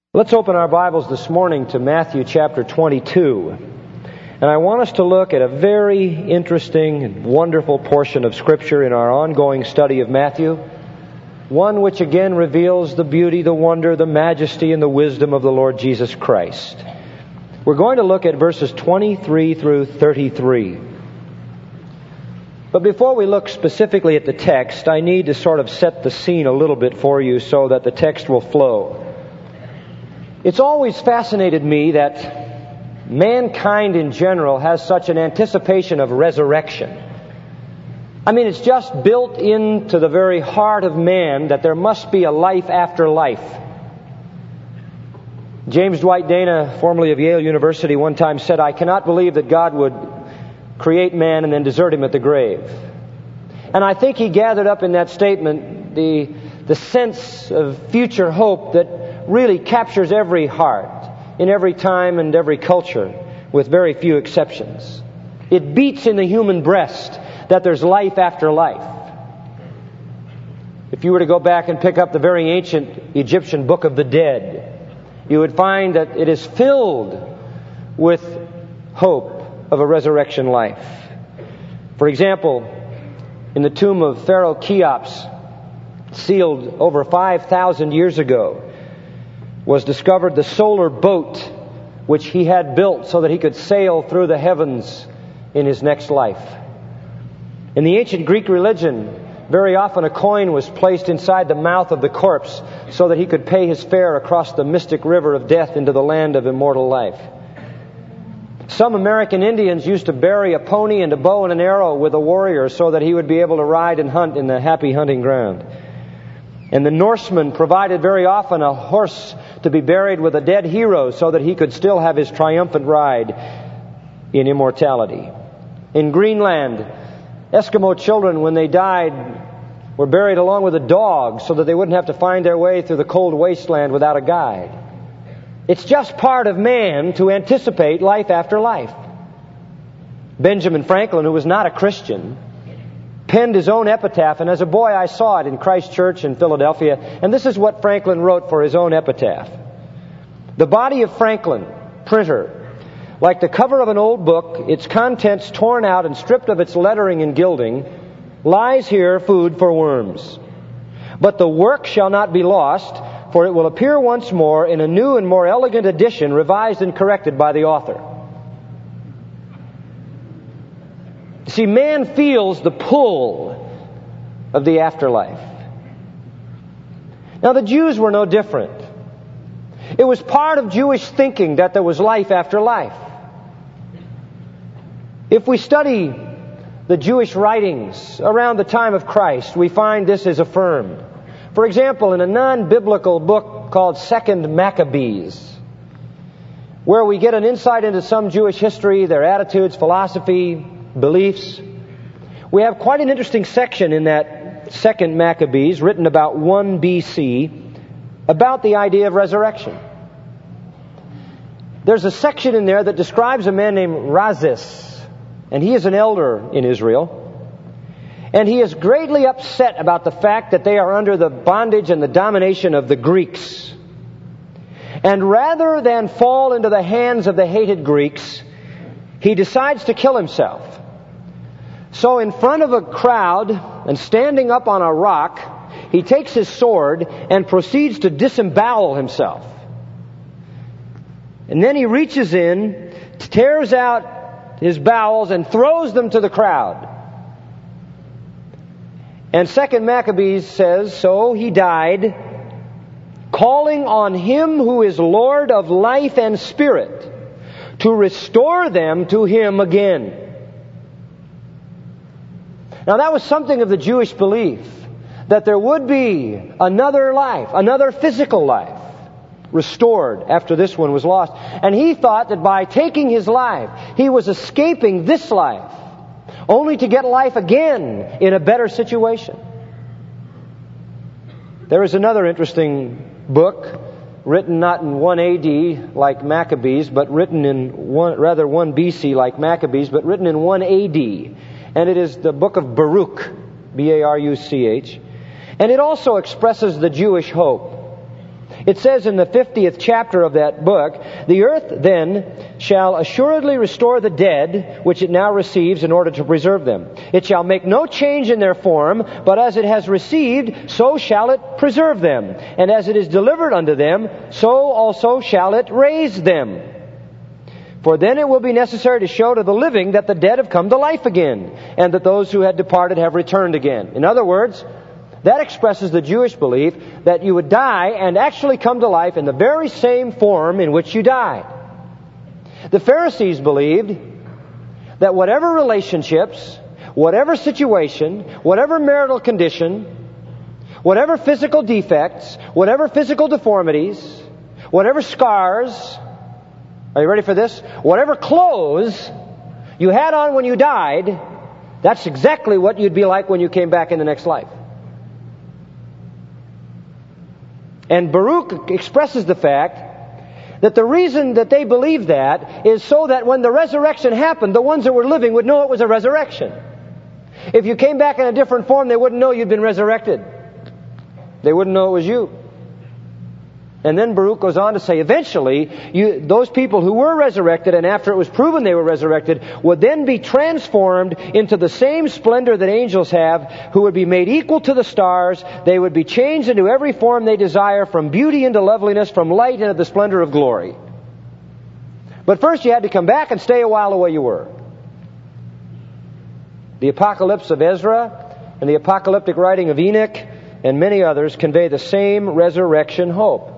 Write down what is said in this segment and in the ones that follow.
Let's open our Bibles this morning to Matthew chapter 22. And I want us to look at a very interesting and wonderful portion of Scripture in our ongoing study of Matthew. One which again reveals the beauty, the wonder, the majesty, and the wisdom of the Lord Jesus Christ. We're going to look at verses 23 through 33. But before we look specifically at the text, I need to sort of set the scene a little bit for you so that the text will flow. It's always fascinated me that mankind in general has such an anticipation of resurrection. I mean, it's just built into the very heart of man that there must be a life after life. James Dwight Dana, formerly of Yale University, one time said, "I cannot believe that God would create man and then desert him at the grave." And I think he gathered up in that statement the sense of future hope that really captures every heart, in every time and every culture, with very few exceptions. It beats in the human breast that there's life after life. If you were to go back and pick up the very ancient Egyptian Book of the Dead, you would find that it is filled with hope of a resurrection life. For example, in the tomb of Pharaoh Cheops, sealed over 5,000 years ago, was discovered the solar boat which he had built so that he could sail through the heavens in his next life. In the ancient Greek religion, very often a coin was placed inside the mouth of the corpse so that he could pay his fare across the mystic river of death into the land of immortal life. Some American Indians used to bury a pony and a bow and an arrow with a warrior so that he would be able to ride and hunt in the happy hunting ground. And the Norsemen provided very often a horse to be buried with a dead hero so that he could still have his triumphant ride in immortality. In Greenland, Eskimo children, when they died, were buried along with a dog so that they wouldn't have to find their way through the cold wasteland without a guide. It's just part of man to anticipate life after life. Benjamin Franklin, who was not a Christian, penned his own epitaph, and as a boy I saw it in Christ Church in Philadelphia, and this is what Franklin wrote for his own epitaph. "The body of Franklin, printer, like the cover of an old book, its contents torn out and stripped of its lettering and gilding, lies here food for worms. But the work shall not be lost, for it will appear once more in a new and more elegant edition, revised and corrected by the author." See, man feels the pull of the afterlife. Now, the Jews were no different. It was part of Jewish thinking that there was life after life. If we study the Jewish writings around the time of Christ, we find this is affirmed. For example, in a non-biblical book called 2nd Maccabees, where we get an insight into some Jewish history, their attitudes, philosophy, beliefs, we have quite an interesting section in that 2nd Maccabees, written about 1 BC, about the idea of resurrection. There's a section in there that describes a man named Razis, and he is an elder in Israel, and he is greatly upset about the fact that they are under the bondage and the domination of the Greeks. And rather than fall into the hands of the hated Greeks, he decides to kill himself. So in front of a crowd and standing up on a rock, he takes his sword and proceeds to disembowel himself. And then he reaches in, tears out his bowels, and throws them to the crowd. And 2nd Maccabees says, "So he died, calling on him who is Lord of life and spirit, to restore them to him again." Now that was something of the Jewish belief, that there would be another life, another physical life, restored after this one was lost. And he thought that by taking his life, he was escaping this life, only to get life again in a better situation. There is another interesting book, written not in 1 AD like Maccabees, but written in 1 BC like Maccabees, but written in 1 AD. And it is the book of Baruch, Baruch. And it also expresses the Jewish hope. It says in the 50th chapter of that book, "The earth then shall assuredly restore the dead, which it now receives in order to preserve them. It shall make no change in their form, but as it has received, so shall it preserve them. And as it is delivered unto them, so also shall it raise them. For then it will be necessary to show to the living that the dead have come to life again, and that those who had departed have returned again." In other words, that expresses the Jewish belief that you would die and actually come to life in the very same form in which you died. The Pharisees believed that whatever relationships, whatever situation, whatever marital condition, whatever physical defects, whatever physical deformities, whatever scars, are you ready for this? Whatever clothes you had on when you died, that's exactly what you'd be like when you came back in the next life. And Baruch expresses the fact that the reason that they believed that is so that when the resurrection happened, the ones that were living would know it was a resurrection. If you came back in a different form, they wouldn't know you'd been resurrected. They wouldn't know it was you. And then Baruch goes on to say, eventually, those people who were resurrected, and after it was proven they were resurrected, would then be transformed into the same splendor that angels have, who would be made equal to the stars. They would be changed into every form they desire, from beauty into loveliness, from light into the splendor of glory. But first you had to come back and stay a while the way you were. The Apocalypse of Ezra and the apocalyptic writing of Enoch and many others convey the same resurrection hope.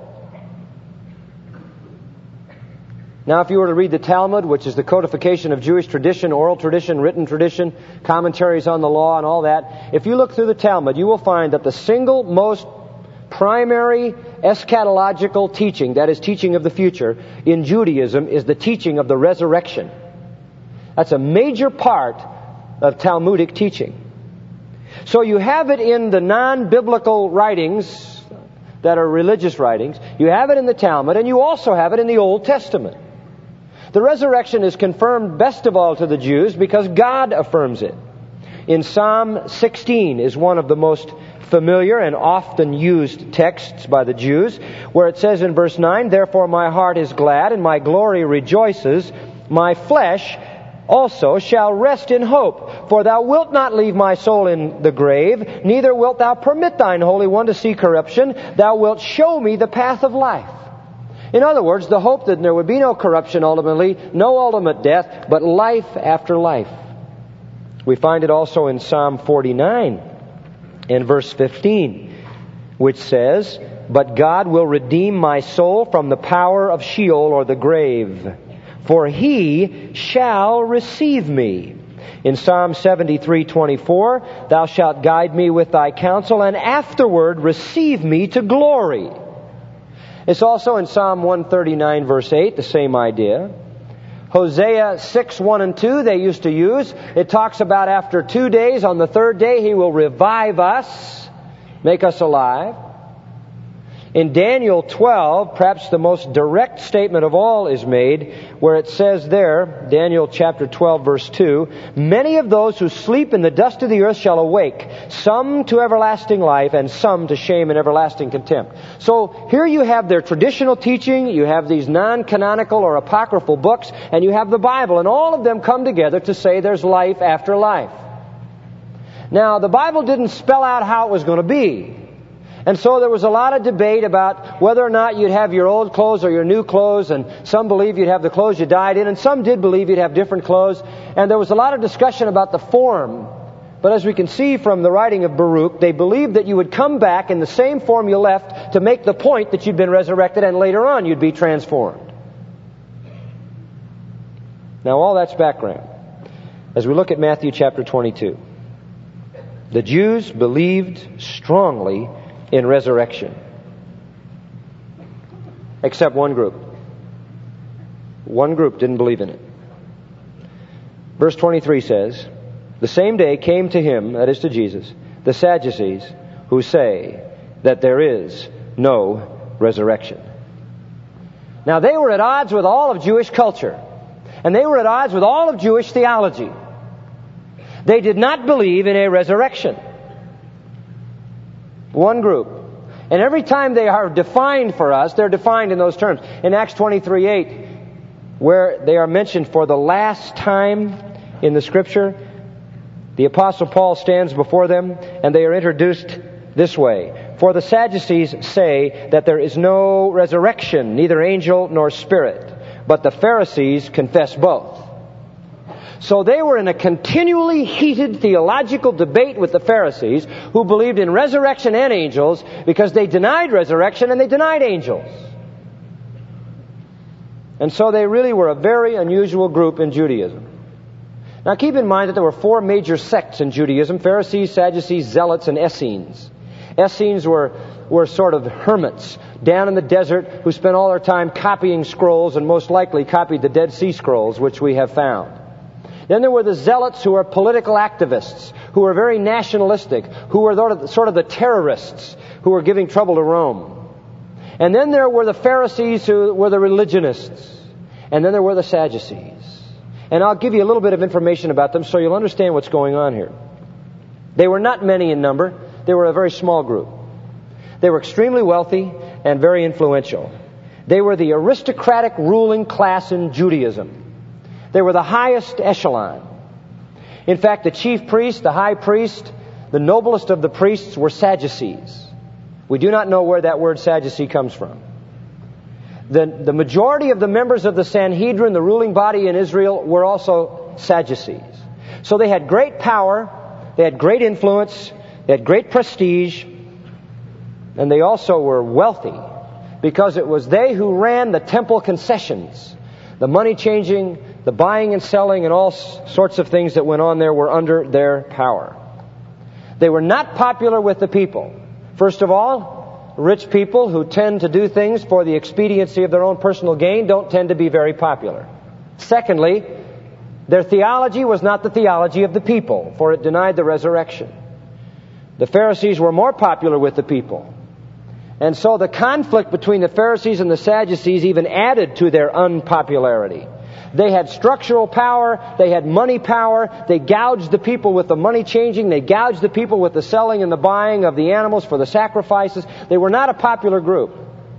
Now, if you were to read the Talmud, which is the codification of Jewish tradition, oral tradition, written tradition, commentaries on the law and all that, if you look through the Talmud, you will find that the single most primary eschatological teaching, that is teaching of the future, in Judaism is the teaching of the resurrection. That's a major part of Talmudic teaching. So you have it in the non-biblical writings that are religious writings. You have it in the Talmud, and you also have it in the Old Testament. The resurrection is confirmed best of all to the Jews because God affirms it. In Psalm 16 is one of the most familiar and often used texts by the Jews, where it says in verse 9, "Therefore my heart is glad and my glory rejoices. My flesh also shall rest in hope. For thou wilt not leave my soul in the grave, neither wilt thou permit thine Holy One to see corruption. Thou wilt show me the path of life." In other words, the hope that there would be no corruption ultimately, no ultimate death, but life after life. We find it also in Psalm 49 in verse 15, which says, "But God will redeem my soul from the power of Sheol," or the grave, "for he shall receive me." In Psalm 73:24, "Thou shalt guide me with thy counsel, and afterward receive me to glory." It's also in Psalm 139 verse 8, the same idea. Hosea 6:1 and 2 they used to use. It talks about after 2 days, on the third day, he will revive us, make us alive. In Daniel 12, perhaps the most direct statement of all is made, where it says there, Daniel chapter 12 verse 2, "Many of those who sleep in the dust of the earth shall awake, some to everlasting life, and some to shame and everlasting contempt." So here you have their traditional teaching, you have these non-canonical or apocryphal books, and you have the Bible, and all of them come together to say there's life after life. Now, the Bible didn't spell out how it was going to be. And so there was a lot of debate about whether or not you'd have your old clothes or your new clothes, and some believed you'd have the clothes you died in, and some did believe you'd have different clothes. And there was a lot of discussion about the form. But as we can see from the writing of Baruch, they believed that you would come back in the same form you left to make the point that you'd been resurrected, and later on you'd be transformed. Now all that's background. As we look at Matthew chapter 22, the Jews believed strongly in resurrection. Except one group. One group didn't believe in it. Verse 23 says, "The same day came to him," that is to Jesus, "the Sadducees, who say that there is no resurrection." Now they were at odds with all of Jewish culture. And they were at odds with all of Jewish theology. They did not believe in a resurrection. One group. And every time they are defined for us, they're defined in those terms. In Acts 23:8, where they are mentioned for the last time in the Scripture, the Apostle Paul stands before them, and they are introduced this way. For the Sadducees say that there is no resurrection, neither angel nor spirit, but the Pharisees confess both. So they were in a continually heated theological debate with the Pharisees, who believed in resurrection and angels, because they denied resurrection and they denied angels. And so they really were a very unusual group in Judaism. Now keep in mind that there were four major sects in Judaism: Pharisees, Sadducees, Zealots, and Essenes. Essenes were sort of hermits down in the desert who spent all their time copying scrolls, and most likely copied the Dead Sea Scrolls, which we have found. Then there were the Zealots, who were political activists, who were very nationalistic, who were sort of the terrorists who were giving trouble to Rome. And then there were the Pharisees, who were the religionists. And then there were the Sadducees. And I'll give you a little bit of information about them so you'll understand what's going on here. They were not many in number. They were a very small group. They were extremely wealthy and very influential. They were the aristocratic ruling class in Judaism. They were the highest echelon. In fact, the chief priest, the high priest, the noblest of the priests were Sadducees. We do not know where that word Sadducee comes from. The majority of the members of the Sanhedrin, the ruling body in Israel, were also Sadducees. So they had great power, they had great influence, they had great prestige, and they also were wealthy, because it was they who ran the temple concessions. The money changing, the buying and selling, and all sorts of things that went on there were under their power. They were not popular with the people. First of all, rich people who tend to do things for the expediency of their own personal gain don't tend to be very popular. Secondly, their theology was not the theology of the people, for it denied the resurrection. The Pharisees were more popular with the people. And so the conflict between the Pharisees and the Sadducees even added to their unpopularity. They had structural power, they had money power, they gouged the people with the money changing, they gouged the people with the selling and the buying of the animals for the sacrifices. They were not a popular group.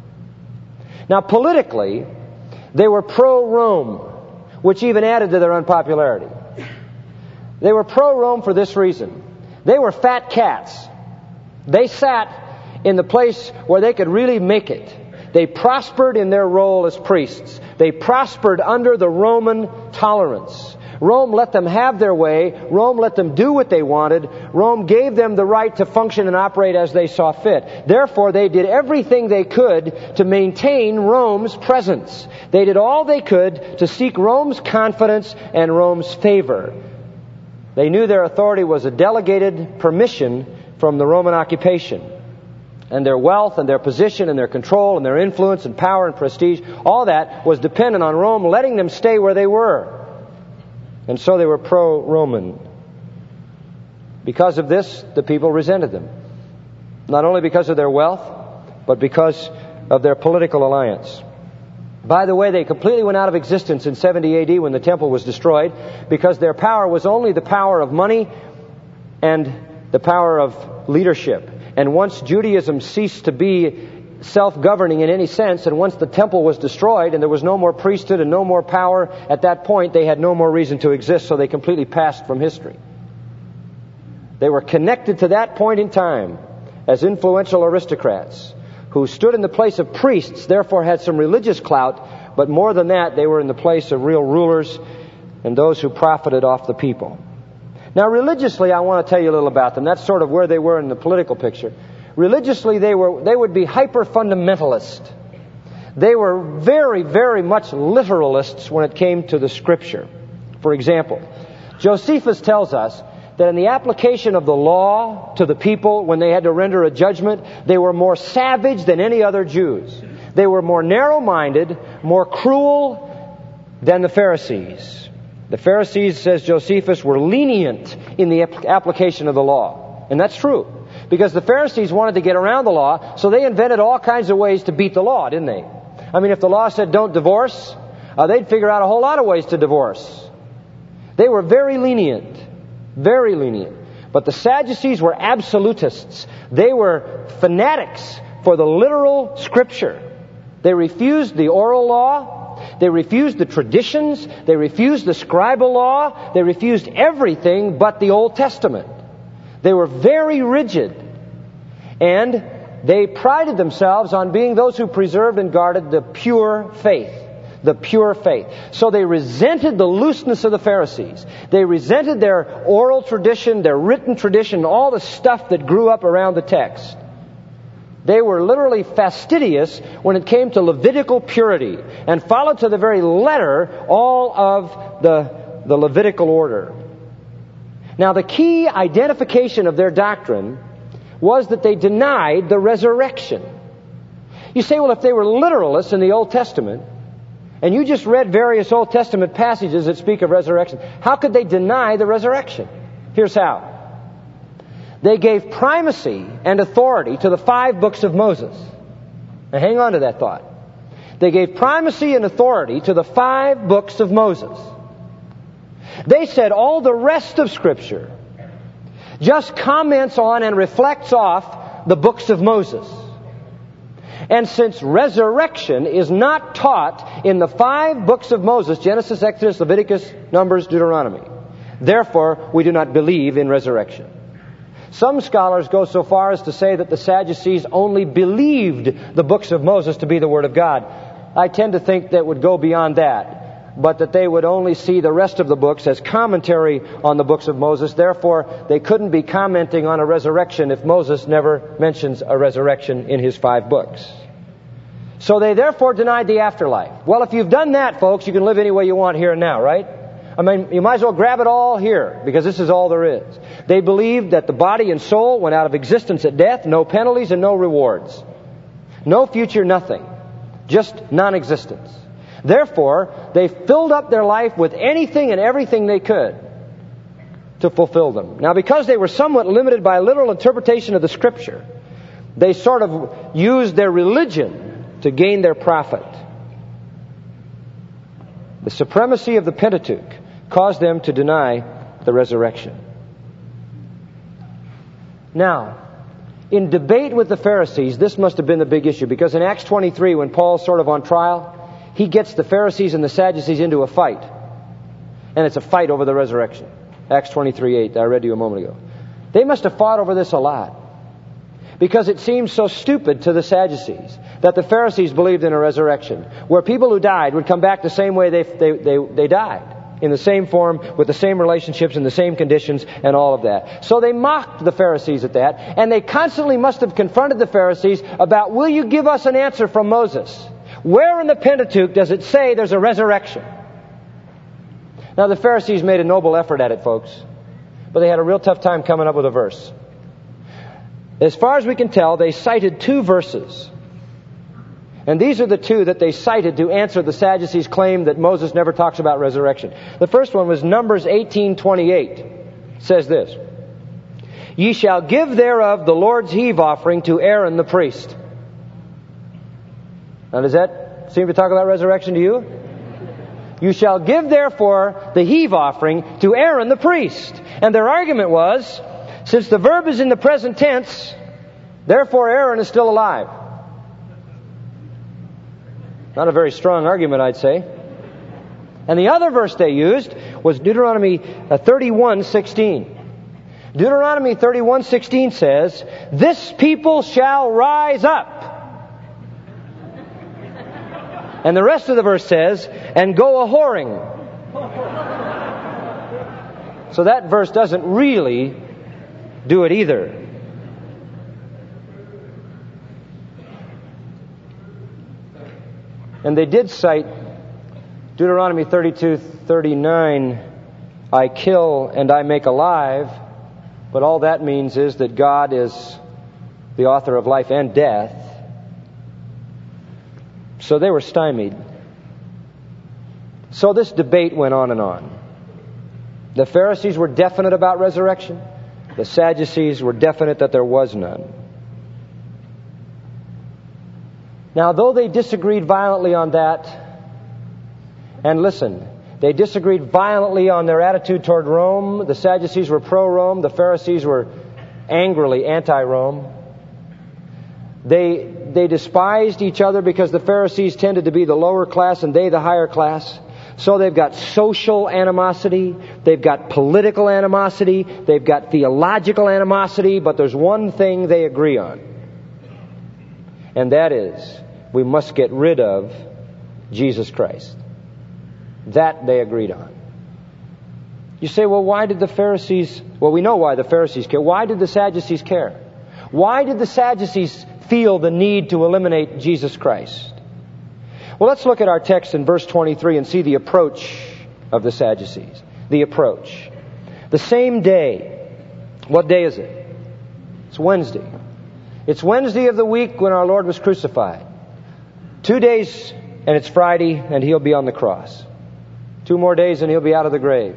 Now politically, they were pro-Rome, which even added to their unpopularity. They were pro-Rome for this reason. They were fat cats. They sat in the place where they could really make it. They prospered in their role as priests. They prospered under the Roman tolerance. Rome let them have their way. Rome let them do what they wanted. Rome gave them the right to function and operate as they saw fit. Therefore, they did everything they could to maintain Rome's presence. They did all they could to seek Rome's confidence and Rome's favor. They knew their authority was a delegated permission from the Roman occupation. And their wealth and their position and their control and their influence and power and prestige, all that was dependent on Rome letting them stay where they were. And so they were pro-Roman. Because of this, the people resented them. Not only because of their wealth, but because of their political alliance. By the way, they completely went out of existence in 70 AD when the temple was destroyed, because their power was only the power of money and the power of leadership. And once Judaism ceased to be self-governing in any sense, and once the temple was destroyed and there was no more priesthood and no more power, at that point they had no more reason to exist, so they completely passed from history. They were connected to that point in time as influential aristocrats who stood in the place of priests, therefore had some religious clout, but more than that, they were in the place of real rulers and those who profited off the people. Now, religiously, I want to tell you a little about them. That's sort of where they were in the political picture. Religiously, they would be hyper-fundamentalist. They were very, very much literalists when it came to the Scripture. For example, Josephus tells us that in the application of the law to the people when they had to render a judgment, they were more savage than any other Jews. They were more narrow-minded, more cruel than the Pharisees. The Pharisees, says Josephus, were lenient in the application of the law. And that's true. Because the Pharisees wanted to get around the law, so they invented all kinds of ways to beat the law, didn't they? I mean, if the law said don't divorce, they'd figure out a whole lot of ways to divorce. They were very lenient. Very lenient. But the Sadducees were absolutists. They were fanatics for the literal Scripture. They refused the oral law. They refused the traditions. They refused the scribal law. They refused everything but the Old Testament. They were very rigid. And they prided themselves on being those who preserved and guarded the pure faith. The pure faith. So they resented the looseness of the Pharisees. They resented their oral tradition, their written tradition, all the stuff that grew up around the text. They were literally fastidious when it came to Levitical purity and followed to the very letter all of the Levitical order. Now, the key identification of their doctrine was that they denied the resurrection. You say, well, if they were literalists in the Old Testament, and you just read various Old Testament passages that speak of resurrection, how could they deny the resurrection? Here's how. They gave primacy and authority to the 5 books of Moses. Now hang on to that thought. They gave primacy and authority to the 5 books of Moses. They said all the rest of Scripture just comments on and reflects off the books of Moses. And since resurrection is not taught in the 5 books of Moses, Genesis, Exodus, Leviticus, Numbers, Deuteronomy, therefore we do not believe in resurrection. Some scholars go so far as to say that the Sadducees only believed the books of Moses to be the Word of God. I tend to think that would go beyond that, but that they would only see the rest of the books as commentary on the books of Moses. Therefore, they couldn't be commenting on a resurrection if Moses never mentions a resurrection in his 5 books. So they therefore denied the afterlife. Well, if you've done that, folks, you can live any way you want here and now, right? I mean, you might as well grab it all here, because this is all there is. They believed that the body and soul went out of existence at death, no penalties and no rewards. No future, nothing. Just non-existence. Therefore, they filled up their life with anything and everything they could to fulfill them. Now, because they were somewhat limited by literal interpretation of the Scripture, they sort of used their religion to gain their profit. The supremacy of the Pentateuch caused them to deny the resurrection. Now, in debate with the Pharisees, this must have been the big issue, because in Acts 23, when Paul's sort of on trial, he gets the Pharisees and the Sadducees into a fight. And it's a fight over the resurrection. Acts 23:8, I read to you a moment ago. They must have fought over this a lot, because it seems so stupid to the Sadducees that the Pharisees believed in a resurrection, where people who died would come back the same way they died, in the same form, with the same relationships, in the same conditions, and all of that. So they mocked the Pharisees at that, and they constantly must have confronted the Pharisees about, will you give us an answer from Moses? Where in the Pentateuch does it say there's a resurrection? Now, the Pharisees made a noble effort at it, folks, but they had a real tough time coming up with a verse. As far as we can tell, they cited 2 verses. And these are the 2 that they cited to answer the Sadducees' claim that Moses never talks about resurrection. The first one was Numbers 18:28. It says this: Ye shall give thereof the Lord's heave offering to Aaron the priest. Now, does that seem to talk about resurrection to you? You shall give therefore the heave offering to Aaron the priest. And their argument was, since the verb is in the present tense, therefore Aaron is still alive. Not a very strong argument, I'd say. And the other verse they used was Deuteronomy 31:16. Deuteronomy 31:16 says, This people shall rise up. And the rest of the verse says, and go a-whoring. So that verse doesn't really do it either. And they did cite Deuteronomy 32:39, I kill and I make alive, but all that means is that God is the author of life and death. So they were stymied. So this debate went on and on. The Pharisees were definite about resurrection. The Sadducees were definite that there was none. Now, though they disagreed violently on that, and listen, they disagreed violently on their attitude toward Rome. The Sadducees were pro-Rome. The Pharisees were angrily anti-Rome. They despised each other because the Pharisees tended to be the lower class and they the higher class. So they've got social animosity, they've got political animosity, they've got theological animosity, but there's one thing they agree on. And that is, we must get rid of Jesus Christ. That they agreed on. You say, well, why did the Pharisees... Well, we know why the Pharisees care. Why did the Sadducees care? Why did the Sadducees feel the need to eliminate Jesus Christ? Well, let's look at our text in verse 23 and see the approach of the Sadducees. The approach. The same day. What day is it? It's Wednesday. It's Wednesday of the week when our Lord was crucified. 2 days and it's Friday and He'll be on the cross. 2 more days and He'll be out of the grave.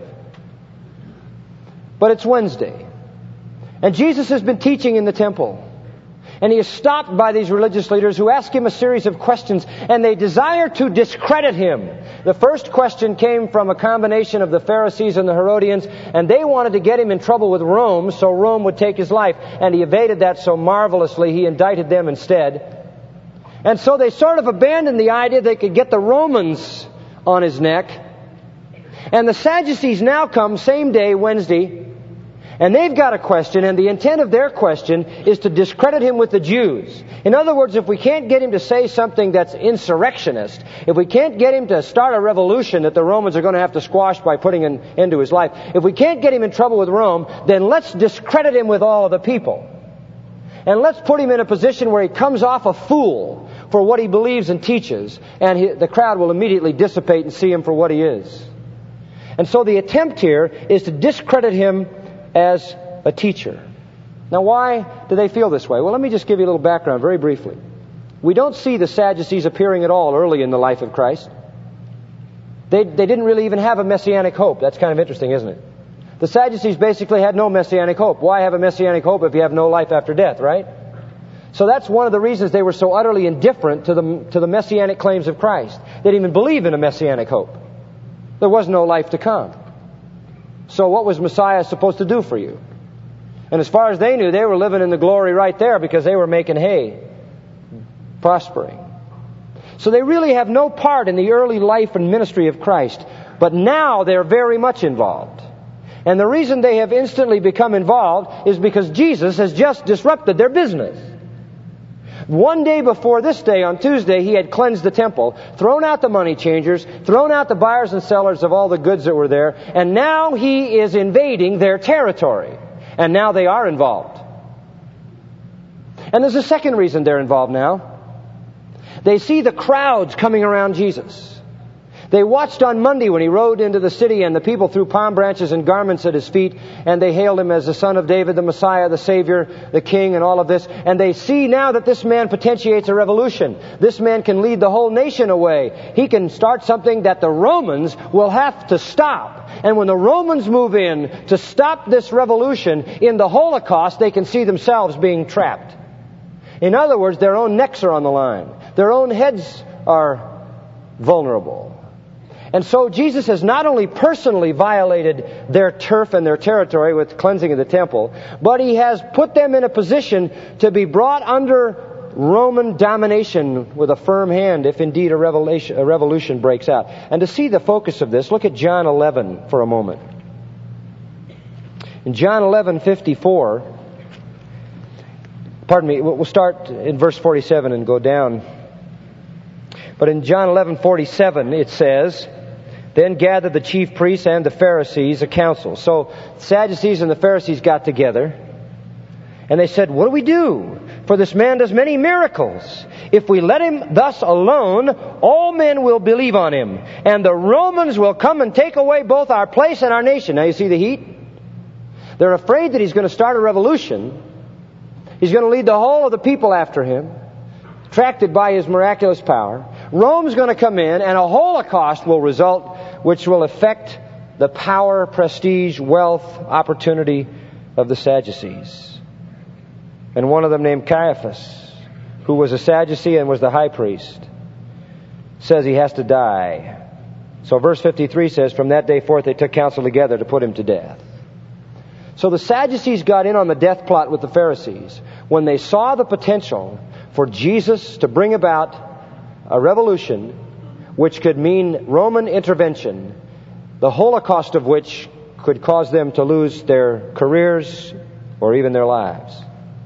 But it's Wednesday. And Jesus has been teaching in the temple. And He is stopped by these religious leaders who ask Him a series of questions, and they desire to discredit Him. The first question came from a combination of the Pharisees and the Herodians, and they wanted to get Him in trouble with Rome so Rome would take His life. And He evaded that so marvelously, He indicted them instead. And so they sort of abandoned the idea they could get the Romans on His neck. And the Sadducees now come, same day, Wednesday, and they've got a question, and the intent of their question is to discredit Him with the Jews. In other words, if we can't get Him to say something that's insurrectionist, if we can't get Him to start a revolution that the Romans are going to have to squash by putting an end to His life, if we can't get Him in trouble with Rome, then let's discredit Him with all of the people. And let's put Him in a position where He comes off a fool for what He believes and teaches, and the crowd will immediately dissipate and see Him for what He is. And so the attempt here is to discredit Him as a teacher. Now, why do they feel this way? Well, let me just give you a little background very briefly. We don't see the Sadducees appearing at all early in the life of Christ. They didn't really even have a messianic hope. That's kind of interesting, isn't it? The Sadducees basically had no messianic hope. Why have a messianic hope if you have no life after death, right? So that's one of the reasons they were so utterly indifferent to the messianic claims of Christ. They didn't even believe in a messianic hope. There was no life to come. So what was Messiah supposed to do for you? And as far as they knew, they were living in the glory right there because they were making hay, prospering. So they really have no part in the early life and ministry of Christ. But now they're very much involved. And the reason they have instantly become involved is because Jesus has just disrupted their business. One day before this day, on Tuesday, He had cleansed the temple, thrown out the money changers, thrown out the buyers and sellers of all the goods that were there, and now He is invading their territory. And now they are involved. And there's a second reason they're involved now. They see the crowds coming around Jesus. They watched on Monday when He rode into the city and the people threw palm branches and garments at His feet, and they hailed Him as the Son of David, the Messiah, the Savior, the King, and all of this. And they see now that this man potentiates a revolution. This man can lead the whole nation away. He can start something that the Romans will have to stop. And when the Romans move in to stop this revolution in the Holocaust, they can see themselves being trapped. In other words, their own necks are on the line. Their own heads are vulnerable. And so Jesus has not only personally violated their turf and their territory with cleansing of the temple, but He has put them in a position to be brought under Roman domination with a firm hand if indeed a revolution breaks out. And to see the focus of this, look at John 11 for a moment. In John 11:54, pardon me, we'll start in verse 47 and go down. But in John 11:47 it says, "Then gathered the chief priests and the Pharisees a council." So the Sadducees and the Pharisees got together, and they said, "What do we do? For this man does many miracles. If we let him thus alone, all men will believe on him, and the Romans will come and take away both our place and our nation." Now you see the heat? They're afraid that he's going to start a revolution. He's going to lead the whole of the people after him, attracted by his miraculous power. Rome's going to come in, and a Holocaust will result, which will affect the power, prestige, wealth, opportunity of the Sadducees. And one of them, named Caiaphas, who was a Sadducee and was the high priest, says he has to die. So verse 53 says, "From that day forth they took counsel together to put him to death." So the Sadducees got in on the death plot with the Pharisees when they saw the potential for Jesus to bring about a revolution which could mean Roman intervention, the Holocaust of which could cause them to lose their careers or even their lives.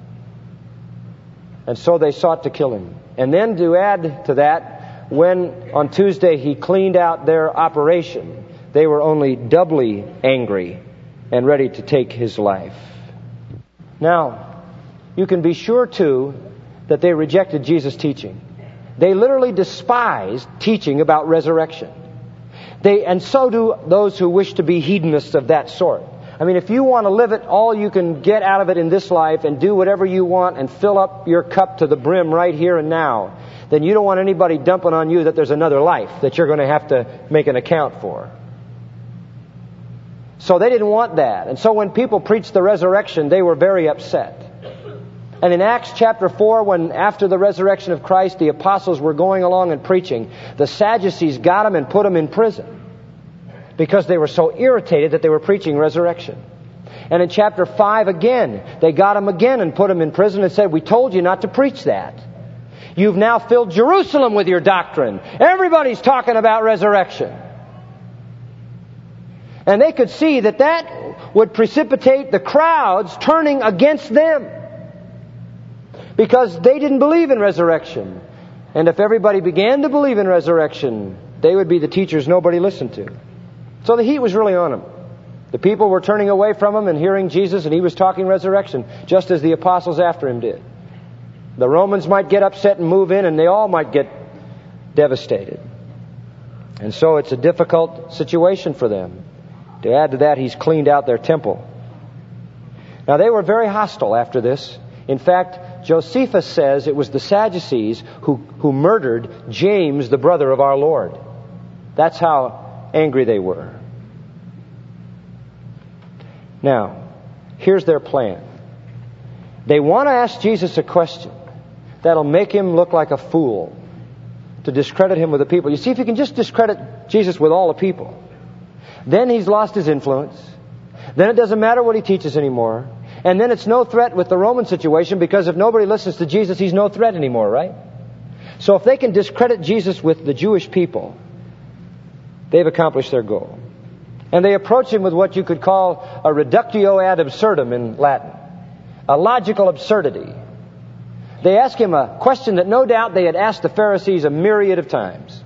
And so they sought to kill him. And then to add to that, when on Tuesday he cleaned out their operation, they were only doubly angry and ready to take his life. Now, you can be sure, too, that they rejected Jesus' teaching. They literally despised teaching about resurrection. And so do those who wish to be hedonists of that sort. I mean, if you want to live it all you can get out of it in this life and do whatever you want and fill up your cup to the brim right here and now, then you don't want anybody dumping on you that there's another life that you're going to have to make an account for. So they didn't want that. And so when people preached the resurrection, they were very upset. And in Acts chapter 4, when after the resurrection of Christ, the apostles were going along and preaching, the Sadducees got them and put them in prison because they were so irritated that they were preaching resurrection. And in chapter 5 again, they got them again and put them in prison and said, "We told you not to preach that. You've now filled Jerusalem with your doctrine. Everybody's talking about resurrection." And they could see that that would precipitate the crowds turning against them, because they didn't believe in resurrection. And if everybody began to believe in resurrection, they would be the teachers nobody listened to. So the heat was really on them. The people were turning away from him and hearing Jesus, and he was talking resurrection, just as the apostles after him did. The Romans might get upset and move in, and they all might get devastated. And so it's a difficult situation for them. To add to that, he's cleaned out their temple. Now, they were very hostile after this. In fact, Josephus says it was the Sadducees who murdered James, the brother of our Lord. That's how angry they were. Now, here's their plan. They want to ask Jesus a question that'll make him look like a fool, to discredit him with the people. You see, if you can just discredit Jesus with all the people, then he's lost his influence. Then it doesn't matter what he teaches anymore. And then it's no threat with the Roman situation, because if nobody listens to Jesus, he's no threat anymore, right? So if they can discredit Jesus with the Jewish people, they've accomplished their goal. And they approach him with what you could call a reductio ad absurdum in Latin, a logical absurdity. They ask him a question that no doubt they had asked the Pharisees a myriad of times.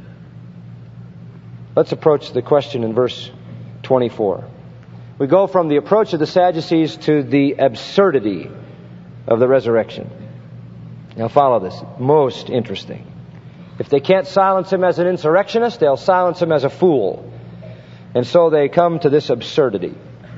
Let's approach the question in verse 24. We go from the approach of the Sadducees to the absurdity of the resurrection. Now follow this. Most interesting. If they can't silence him as an insurrectionist, they'll silence him as a fool. And so they come to this absurdity.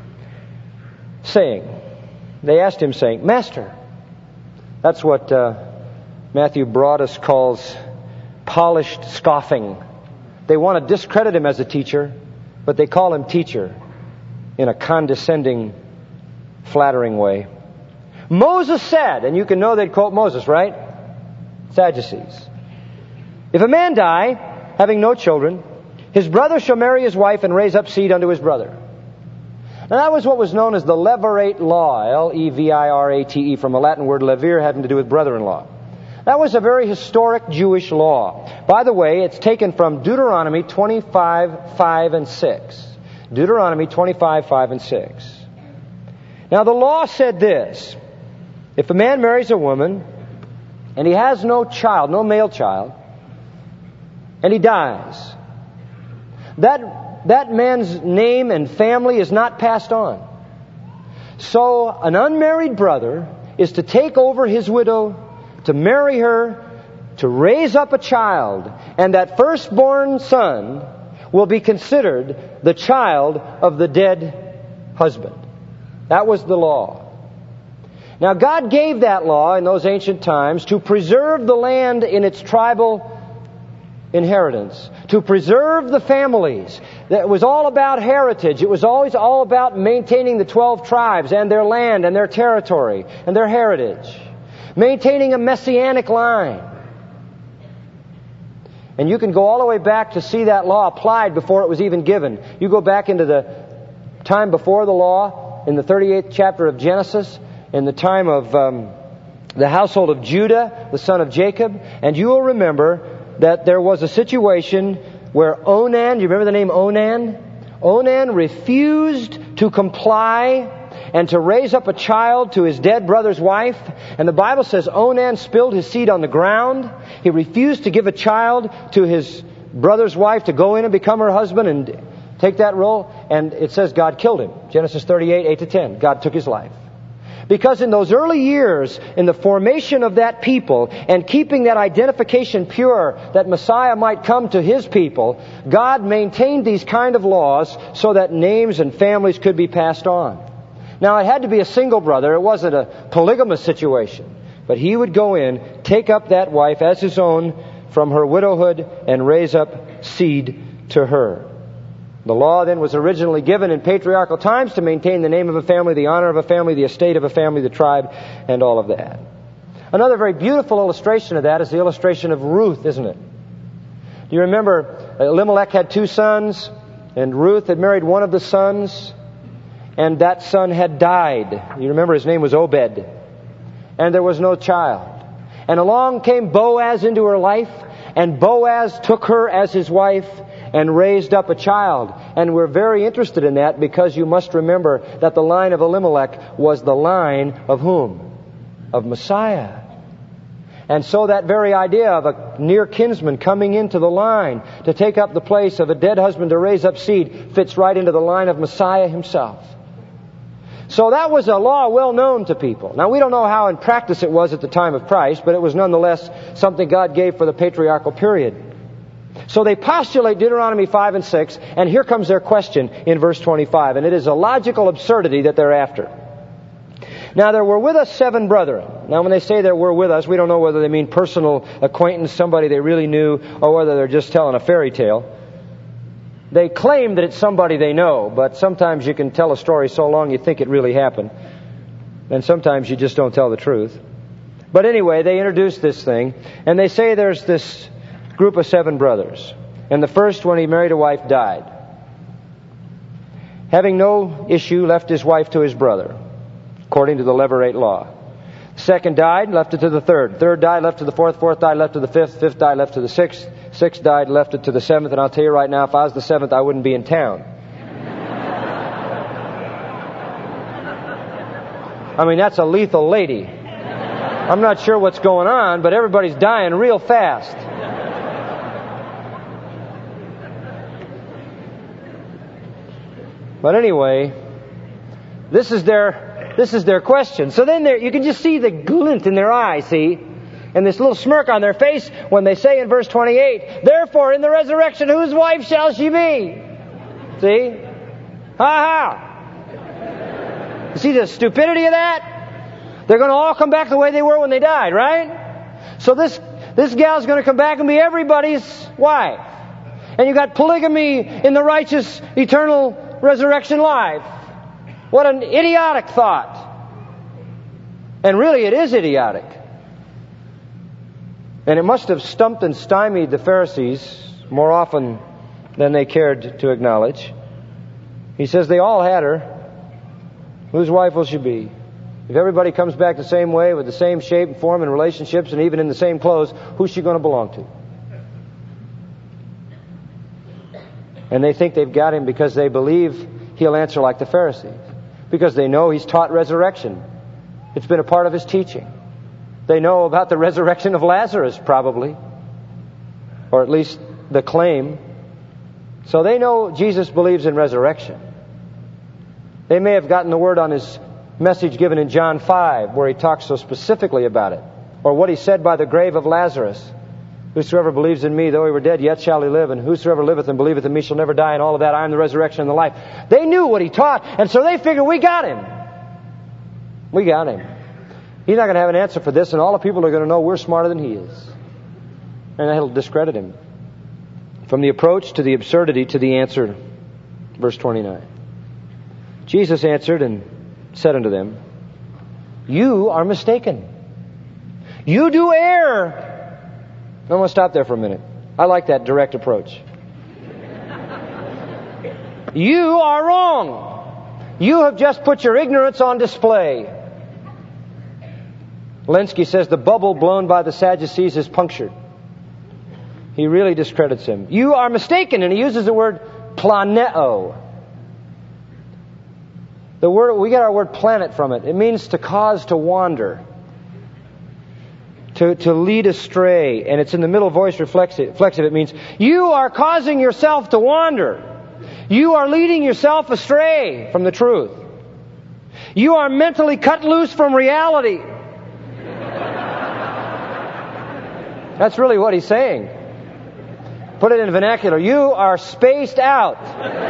They asked him saying, "Master." That's what Matthew Broadus calls polished scoffing. They want to discredit him as a teacher, but they call him teacher in a condescending, flattering way. "Moses said," and you can know they'd quote Moses, right? Sadducees. "If a man die, having no children, his brother shall marry his wife and raise up seed unto his brother." Now that was what was known as the Levirate law, Levirate, from a Latin word levir, having to do with brother-in-law. That was a very historic Jewish law. By the way, it's taken from Deuteronomy 25:5 and 6. Deuteronomy 25:5 and 6. Now the law said this: if a man marries a woman and he has no child, no male child, and he dies, that man's name and family is not passed on. So an unmarried brother is to take over his widow, to marry her, to raise up a child, and that firstborn son will be considered the child of the dead husband. That was the law. Now God gave that law in those ancient times to preserve the land in its tribal inheritance, to preserve the families. It was all about heritage. It was always all about maintaining the 12 tribes and their land and their territory and their heritage. Maintaining a messianic line. And you can go all the way back to see that law applied before it was even given. You go back into the time before the law, in the 38th chapter of Genesis, in the time of the household of Judah, the son of Jacob. And you will remember that there was a situation where Onan, you remember the name Onan? Onan refused to comply and to raise up a child to his dead brother's wife. And the Bible says Onan spilled his seed on the ground. He refused to give a child to his brother's wife to go in and become her husband and take that role. And it says God killed him. Genesis 38, 8-10. God took his life. Because in those early years, in the formation of that people and keeping that identification pure that Messiah might come to His people, God maintained these kind of laws so that names and families could be passed on. Now, it had to be a single brother. It wasn't a polygamous situation. But he would go in, take up that wife as his own from her widowhood and raise up seed to her. The law then was originally given in patriarchal times to maintain the name of a family, the honor of a family, the estate of a family, the tribe, and all of that. Another very beautiful illustration of that is the illustration of Ruth, isn't it? Do you remember Elimelech had 2 sons, and Ruth had married one of the sons, and that son had died. You remember his name was Obed, and there was no child. And along came Boaz into her life, and Boaz took her as his wife and raised up a child. And we're very interested in that because you must remember that the line of Elimelech was the line of whom? Of Messiah. And so that very idea of a near kinsman coming into the line to take up the place of a dead husband to raise up seed fits right into the line of Messiah himself. So that was a law well known to people. Now we don't know how in practice it was at the time of Christ, but it was nonetheless something God gave for the patriarchal period. So they postulate Deuteronomy 5 and 6, and here comes their question in verse 25, and it is a logical absurdity that they're after. Now there were with us 7 brethren. Now when they say there were with us, we don't know whether they mean personal acquaintance, somebody they really knew, or whether they're just telling a fairy tale. They claim that it's somebody they know, but sometimes you can tell a story so long you think it really happened, and sometimes you just don't tell the truth. But anyway, they introduce this thing, and they say there's this group of 7 brothers. And the first, when he married a wife, died. Having no issue, left his wife to his brother, according to the Levirate law. The second died, left it to the third. Third died, left to the fourth. Fourth died, left to the fifth. Fifth died, left to the sixth. Sixth died, left it to the seventh. And I'll tell you right now, if I was the 7th, I wouldn't be in town. I mean, that's a lethal lady. I'm not sure what's going on, but everybody's dying real fast. But anyway, this is their question. So then you can just see the glint in their eye, see? And this little smirk on their face when they say in verse 28, therefore in the resurrection whose wife shall she be? See? Ha ha! You see the stupidity of that? They're going to all come back the way they were when they died, right? So this gal's going to come back and be everybody's wife. And you got polygamy in the righteous, eternal resurrection life. What an idiotic thought. And really it is idiotic. And it must have stumped and stymied the Pharisees more often than they cared to acknowledge. He says they all had her. Whose wife will she be? If everybody comes back the same way with the same shape and form and relationships and even in the same clothes, who's she going to belong to? And they think they've got him because they believe he'll answer like the Pharisees. Because they know he's taught resurrection. It's been a part of his teaching. They know about the resurrection of Lazarus, probably. Or at least the claim. So they know Jesus believes in resurrection. They may have gotten the word on his message given in John 5, where he talks so specifically about it. Or what he said by the grave of Lazarus. Whosoever believes in me, though he were dead, yet shall he live. And whosoever liveth and believeth in me shall never die. And all of that, I am the resurrection and the life. They knew what he taught. And so they figured, we got him. We got him. He's not going to have an answer for this. And all the people are going to know we're smarter than he is. And that'll discredit him. From the approach to the absurdity to the answer. Verse 29. Jesus answered and said unto them, you are mistaken. You do err. I'm going to stop there for a minute. I like that direct approach. You are wrong. You have just put your ignorance on display. Lenski says the bubble blown by the Sadducees is punctured. He really discredits him. You are mistaken, and he uses the word planeo. The word, we get our word planet from it. It means to cause to wander, to lead astray, and it's in the middle voice reflexive. It means you are causing yourself to wander. You are leading yourself astray from the truth. You are mentally cut loose from reality. That's really what he's saying. Put it in vernacular. You are spaced out.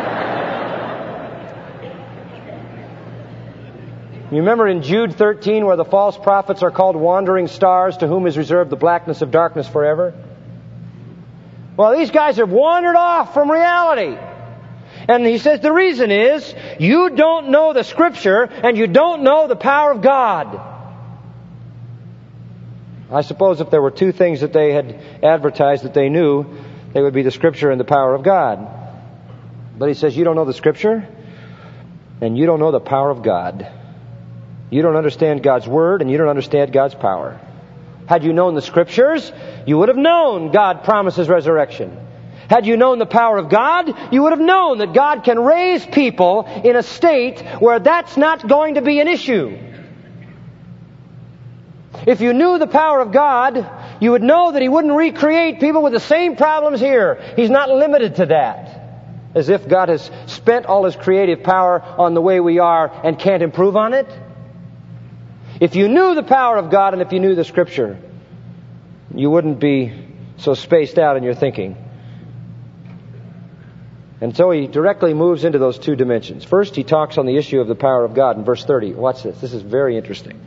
You remember in Jude 13 where the false prophets are called wandering stars to whom is reserved the blackness of darkness forever? Well, these guys have wandered off from reality. And he says the reason is you don't know the Scripture and you don't know the power of God. I suppose if there were two things that they had advertised that they knew, they would be the Scripture and the power of God. But he says you don't know the Scripture and you don't know the power of God. You don't understand God's Word and you don't understand God's power. Had you known the Scriptures, you would have known God promises resurrection. Had you known the power of God, you would have known that God can raise people in a state where that's not going to be an issue. If you knew the power of God, you would know that He wouldn't recreate people with the same problems here. He's not limited to that. As if God has spent all His creative power on the way we are and can't improve on it. If you knew the power of God and if you knew the Scripture, you wouldn't be so spaced out in your thinking. And so he directly moves into those two dimensions. First, he talks on the issue of the power of God in verse 30. Watch this. This is very interesting.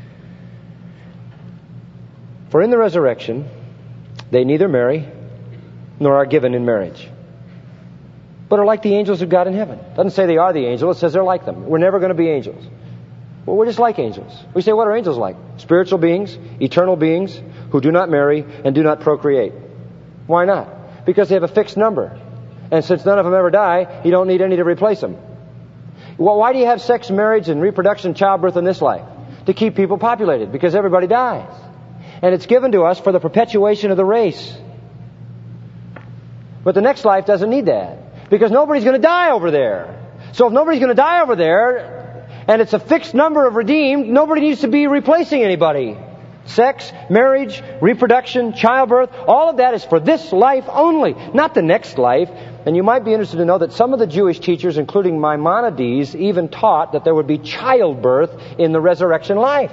For in the resurrection, they neither marry nor are given in marriage, but are like the angels of God in heaven. It doesn't say they are the angels. It says they're like them. We're never going to be angels. Well, we're just like angels. We say, what are angels like? Spiritual beings, eternal beings, who do not marry and do not procreate. Why not? Because they have a fixed number. And since none of them ever die, you don't need any to replace them. Well, why do you have sex, marriage, and reproduction, childbirth in this life? To keep people populated, because everybody dies. And it's given to us for the perpetuation of the race. But the next life doesn't need that, because nobody's going to die over there. So if nobody's going to die over there, and it's a fixed number of redeemed, nobody needs to be replacing anybody. Sex, marriage, reproduction, childbirth, all of that is for this life only, not the next life. And you might be interested to know that some of the Jewish teachers, including Maimonides, even taught that there would be childbirth in the resurrection life.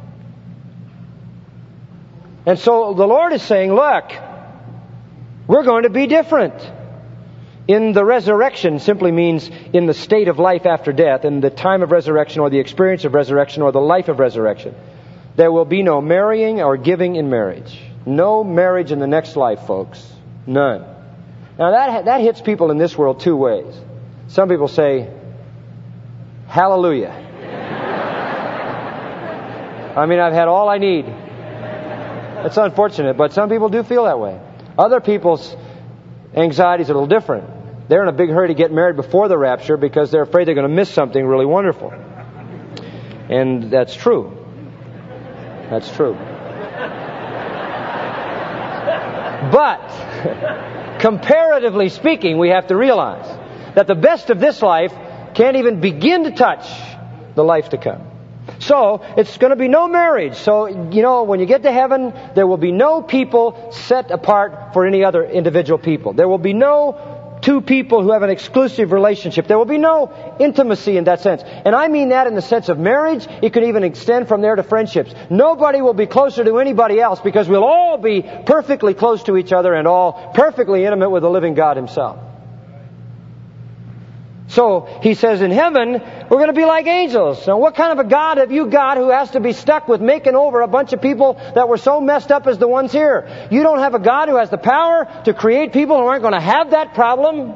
And so the Lord is saying, look, we're going to be different. In the resurrection simply means in the state of life after death, in the time of resurrection or the experience of resurrection or the life of resurrection. There will be no marrying or giving in marriage. No marriage in the next life, folks. None. Now that hits people in this world two ways. Some people say, hallelujah. I mean, I've had all I need. It's unfortunate, but some people do feel that way. Other people's anxiety is a little different. They're in a big hurry to get married before the rapture because they're afraid they're going to miss something really wonderful. And that's true. That's true. But, comparatively speaking, we have to realize that the best of this life can't even begin to touch the life to come. So, it's going to be no marriage. So, when you get to heaven, there will be no people set apart for any other individual people. There will be no two people who have an exclusive relationship. There will be no intimacy in that sense. And I mean that in the sense of marriage. It could even extend from there to friendships. Nobody will be closer to anybody else because we'll all be perfectly close to each other and all perfectly intimate with the living God Himself. So, he says in heaven, we're going to be like angels. Now, what kind of a God have you got who has to be stuck with making over a bunch of people that were so messed up as the ones here? You don't have a God who has the power to create people who aren't going to have that problem.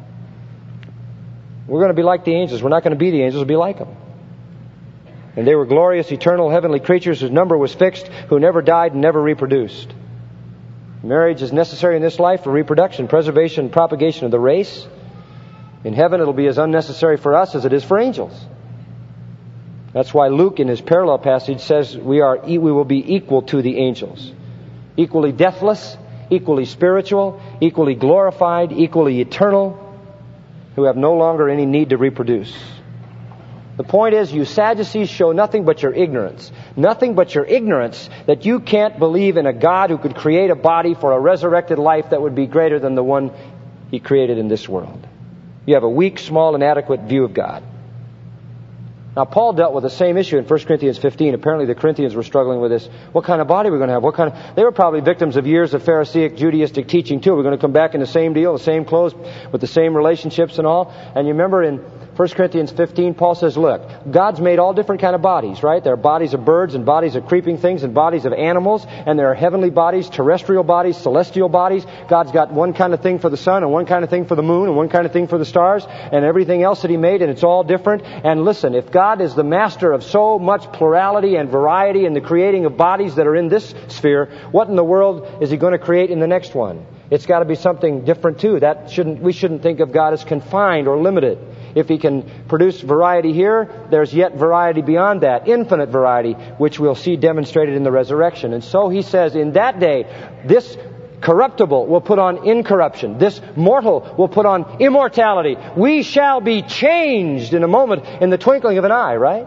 We're going to be like the angels. We're not going to be the angels, we'll be like them. And they were glorious, eternal, heavenly creatures whose number was fixed, who never died and never reproduced. Marriage is necessary in this life for reproduction, preservation, and propagation of the race. In heaven, it'll be as unnecessary for us as it is for angels. That's why Luke, in his parallel passage, says we will be equal to the angels. Equally deathless, equally spiritual, equally glorified, equally eternal, who have no longer any need to reproduce. The point is, you Sadducees show nothing but your ignorance. Nothing but your ignorance that you can't believe in a God who could create a body for a resurrected life that would be greater than the one He created in this world. You have a weak, small, inadequate view of God. Now, Paul dealt with the same issue in 1 Corinthians 15. Apparently, the Corinthians were struggling with this. What kind of body are we going to have? They were probably victims of years of Pharisaic, Judaistic teaching, too. We're going to come back in the same deal, the same clothes, with the same relationships and all. And you remember in 1 Corinthians 15, Paul says, look, God's made all different kind of bodies, right? There are bodies of birds and bodies of creeping things and bodies of animals. And there are heavenly bodies, terrestrial bodies, celestial bodies. God's got one kind of thing for the sun and one kind of thing for the moon and one kind of thing for the stars and everything else that He made, and it's all different. And listen, if God is the master of so much plurality and variety in the creating of bodies that are in this sphere, what in the world is He going to create in the next one? It's got to be something different too. We shouldn't think of God as confined or limited. If He can produce variety here, there's yet variety beyond that, infinite variety, which we'll see demonstrated in the resurrection. And so He says, in that day, this corruptible will put on incorruption. This mortal will put on immortality. We shall be changed in a moment, in the twinkling of an eye, right?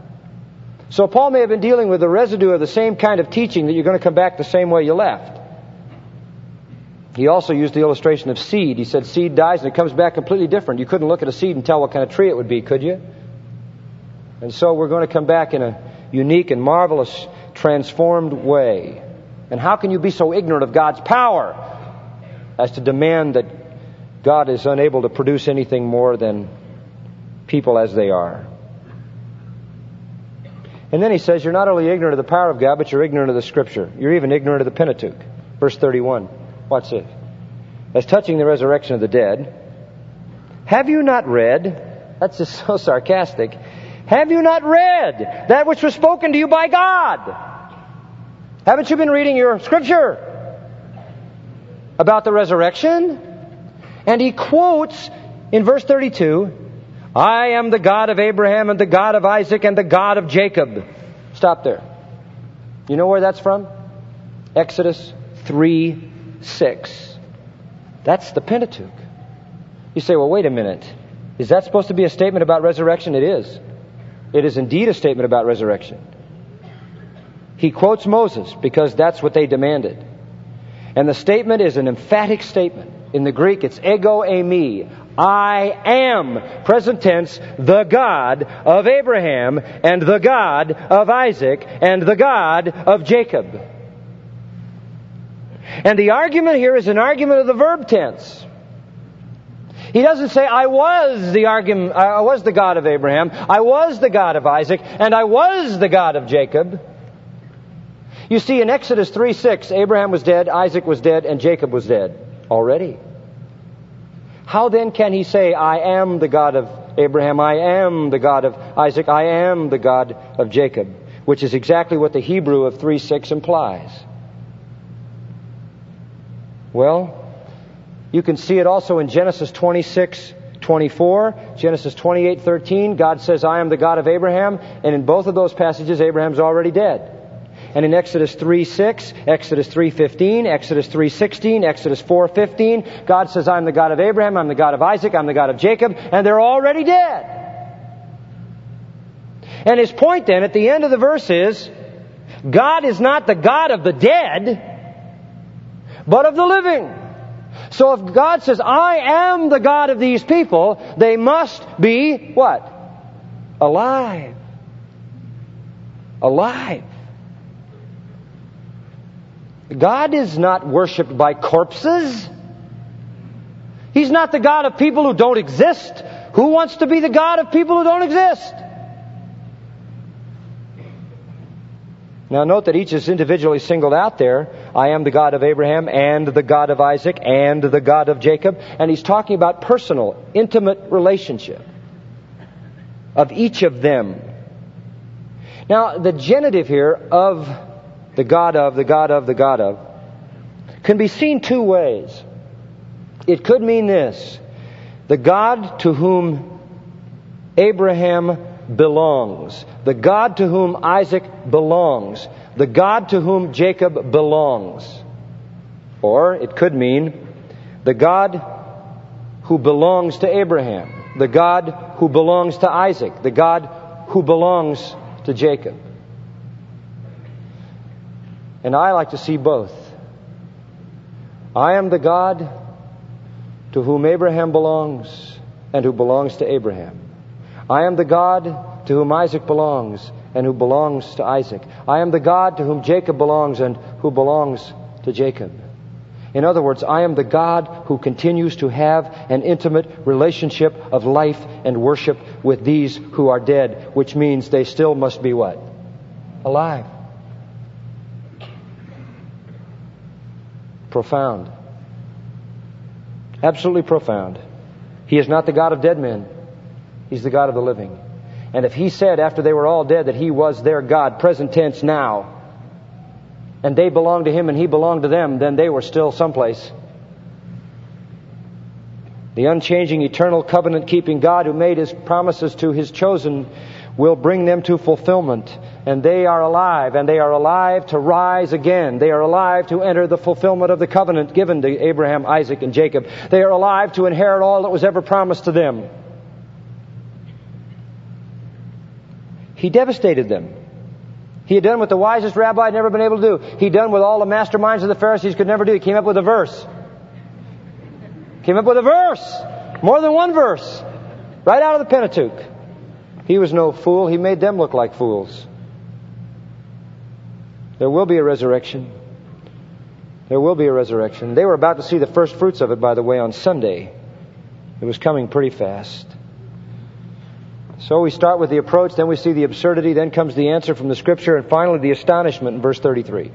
So Paul may have been dealing with the residue of the same kind of teaching that you're going to come back the same way you left. He also used the illustration of seed. He said seed dies and it comes back completely different. You couldn't look at a seed and tell what kind of tree it would be, could you? And so we're going to come back in a unique and marvelous, transformed way. And how can you be so ignorant of God's power as to demand that God is unable to produce anything more than people as they are? And then he says you're not only ignorant of the power of God, but you're ignorant of the Scripture. You're even ignorant of the Pentateuch. Verse 31. Watch this. As touching the resurrection of the dead, have you not read, that's just so sarcastic, have you not read that which was spoken to you by God? Haven't you been reading your Scripture about the resurrection? And he quotes in verse 32, I am the God of Abraham and the God of Isaac and the God of Jacob. Stop there. You know where that's from? Exodus 3:6. That's the Pentateuch. You say, well, wait a minute. Is that supposed to be a statement about resurrection? It is. It is indeed a statement about resurrection. He quotes Moses because that's what they demanded. And the statement is an emphatic statement. In the Greek, it's ego eimi. I am, present tense, the God of Abraham and the God of Isaac and the God of Jacob. And the argument here is an argument of the verb tense. He doesn't say, I was the God of Abraham, I was the God of Isaac, and I was the God of Jacob. You see, in Exodus 3:6, Abraham was dead, Isaac was dead, and Jacob was dead already. How then can he say, I am the God of Abraham, I am the God of Isaac, I am the God of Jacob? Which is exactly what the Hebrew of 3:6 implies. Well, you can see it also in Genesis 26:24, Genesis 28:13. God says, I am the God of Abraham. And in both of those passages, Abraham's already dead. And in Exodus 3:6, Exodus 3:15, Exodus 3:16, Exodus 4:15, God says, I'm the God of Abraham, I'm the God of Isaac, I'm the God of Jacob, and they're already dead. And his point then at the end of the verse is, God is not the God of the dead, but of the living. So if God says, I am the God of these people, they must be what? Alive. Alive. God is not worshipped by corpses. He's not the God of people who don't exist. Who wants to be the God of people who don't exist? Now note that each is individually singled out there. I am the God of Abraham and the God of Isaac and the God of Jacob. And he's talking about personal, intimate relationship of each of them. Now the genitive here of the God of, the God of, the God of, can be seen two ways. It could mean this: the God to whom Abraham belongs. The God to whom Isaac belongs. The God to whom Jacob belongs. Or it could mean the God who belongs to Abraham. The God who belongs to Isaac. The God who belongs to Jacob. And I like to see both. I am the God to whom Abraham belongs and who belongs to Abraham. I am the God to whom Isaac belongs and who belongs to Isaac. I am the God to whom Jacob belongs and who belongs to Jacob. In other words, I am the God who continues to have an intimate relationship of life and worship with these who are dead, which means they still must be what? Alive. Profound. Absolutely profound. He is not the God of dead men. He's the God of the living. And if He said after they were all dead that He was their God, present tense now, and they belonged to Him and He belonged to them, then they were still someplace. The unchanging, eternal, covenant-keeping God who made His promises to His chosen will bring them to fulfillment. And they are alive, and they are alive to rise again. They are alive to enter the fulfillment of the covenant given to Abraham, Isaac, and Jacob. They are alive to inherit all that was ever promised to them. He devastated them. He had done what the wisest rabbi had never been able to do. He had done what all the masterminds of the Pharisees could never do. He came up with a verse. Came up with a verse. More than one verse. Right out of the Pentateuch. He was no fool. He made them look like fools. There will be a resurrection. There will be a resurrection. They were about to see the first fruits of it, by the way, on Sunday. It was coming pretty fast. So we start with the approach, then we see the absurdity, then comes the answer from the Scripture, and finally the astonishment in verse 33.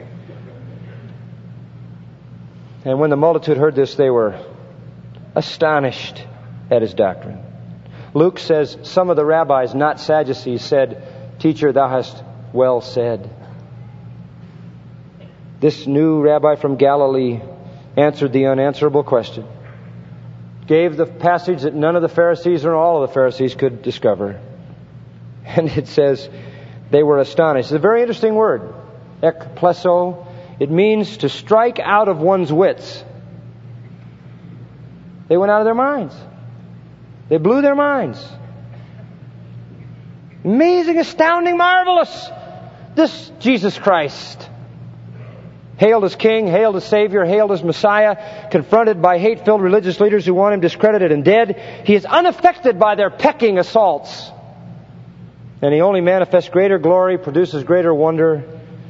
And when the multitude heard this, they were astonished at His doctrine. Luke says, some of the rabbis, not Sadducees, said, "Teacher, thou hast well said." This new rabbi from Galilee answered the unanswerable question. Gave the passage that none of the Pharisees or all of the Pharisees could discover. And it says, they were astonished. It's a very interesting word. Ekpleso. It means to strike out of one's wits. They went out of their minds. They blew their minds. Amazing, astounding, marvelous. This Jesus Christ, hailed as King, hailed as Savior, hailed as Messiah, confronted by hate-filled religious leaders who want Him discredited and dead. He is unaffected by their pecking assaults. And He only manifests greater glory, produces greater wonder,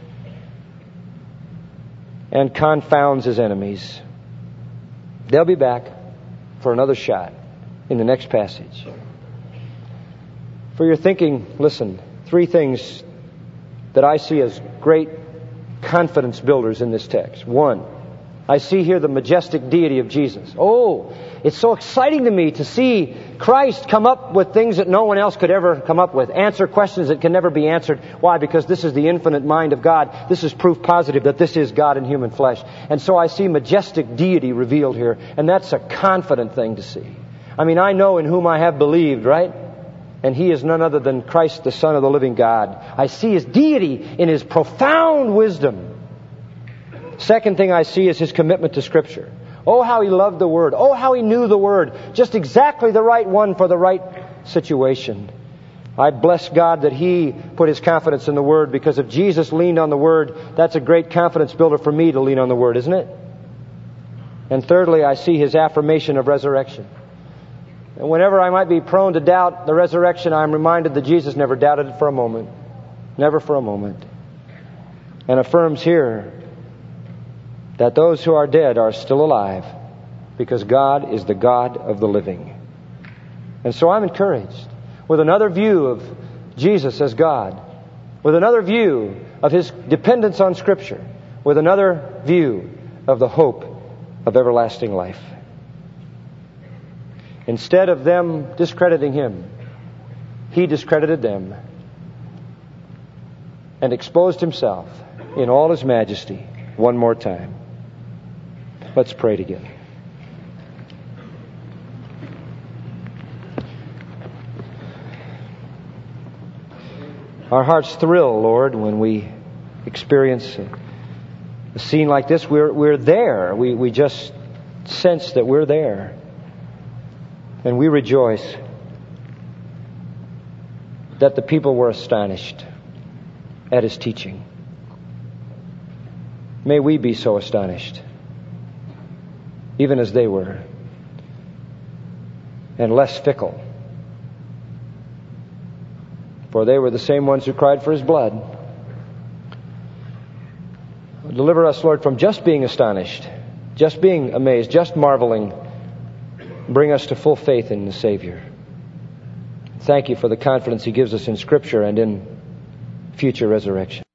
and confounds His enemies. They'll be back for another shot in the next passage. For your thinking, listen, three things that I see as great confidence builders in this text. One, I see here the majestic deity of Jesus. Oh, it's so exciting to me to see Christ come up with things that no one else could ever come up with. Answer questions that can never be answered. Why? Because this is the infinite mind of God. This is proof positive that this is God in human flesh. And so I see majestic deity revealed here. And that's a confident thing to see. I mean, I know in whom I have believed, right? And He is none other than Christ, the Son of the living God. I see His deity in His profound wisdom. Second thing I see is His commitment to Scripture. Oh, how He loved the Word. Oh, how He knew the Word. Just exactly the right one for the right situation. I bless God that He put His confidence in the Word, because if Jesus leaned on the Word, that's a great confidence builder for me to lean on the Word, isn't it? And thirdly, I see His affirmation of resurrection. And whenever I might be prone to doubt the resurrection, I'm reminded that Jesus never doubted it for a moment. Never for a moment. And affirms here that those who are dead are still alive, because God is the God of the living. And so I'm encouraged with another view of Jesus as God, with another view of His dependence on Scripture, with another view of the hope of everlasting life. Instead of them discrediting Him, He discredited them and exposed Himself in all His majesty one more time. Let's pray together. Our hearts thrill, Lord, when we experience a scene like this. We're there. We just sense that we're there. And we rejoice that the people were astonished at His teaching. May we be so astonished, even as they were, and less fickle. For they were the same ones who cried for His blood. Deliver us, Lord, from just being astonished, just being amazed, just marveling. Bring us to full faith in the Savior. Thank You for the confidence He gives us in Scripture and in future resurrection.